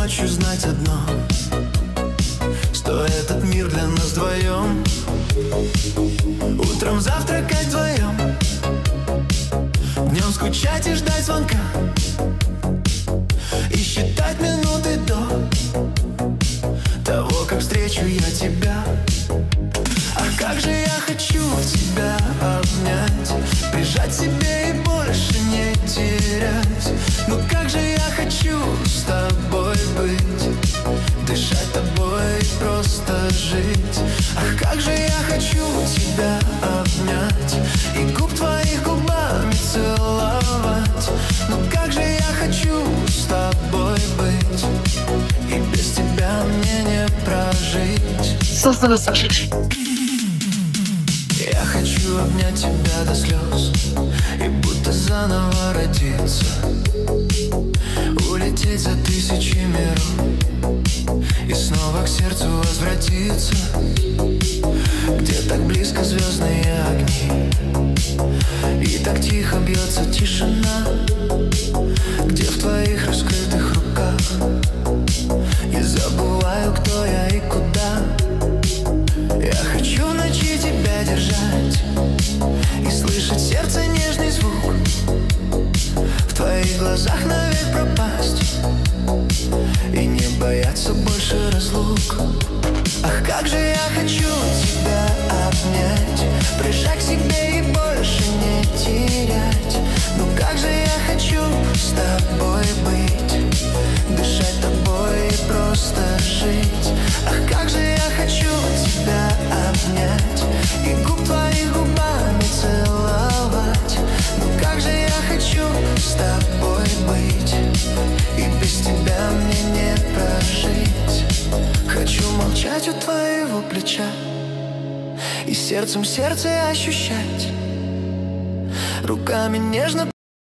ночью знать одно: что этот мир для нас вдвоем. Утром завтракать вдвоем, днем скучать и ждать звонка, и считать минуты до того, как встречу я тебя. Ах, как же я хочу тебя обнять, прижать себе и больше не терять. Ну как же я хочу с тобой быть, дышать тобой и просто жить. Ах, как же я хочу тебя обнять и губ твоих губами целовать. Ну как же я хочу с тобой быть, и без тебя мне не прожить. Я хочу обнять тебя до слез и будто заново родиться, улететь за тысячи миров и снова к сердцу возвратиться, где так близко звездные огни и так тихо бьется тишина, где в твоих раскрытых руках я забываю, кто я и куда. Я хочу в ночи тебя держать и слышать сердце нежный звук, в твоих глазах навек пропасть и не бояться больше разлук. Ах, как же я хочу тебя обнять, прижать к себе и больше не терять. Ну как же я хочу с тобой быть, дышать тобой и просто жить. Ах, как же я хочу тебя обнять и губ твоих губами целовать. Ну как же я хочу с тобой быть, и без тебя мне не прожить. Хочу молчать у твоего плеча и сердцем сердце ощущать, руками нежно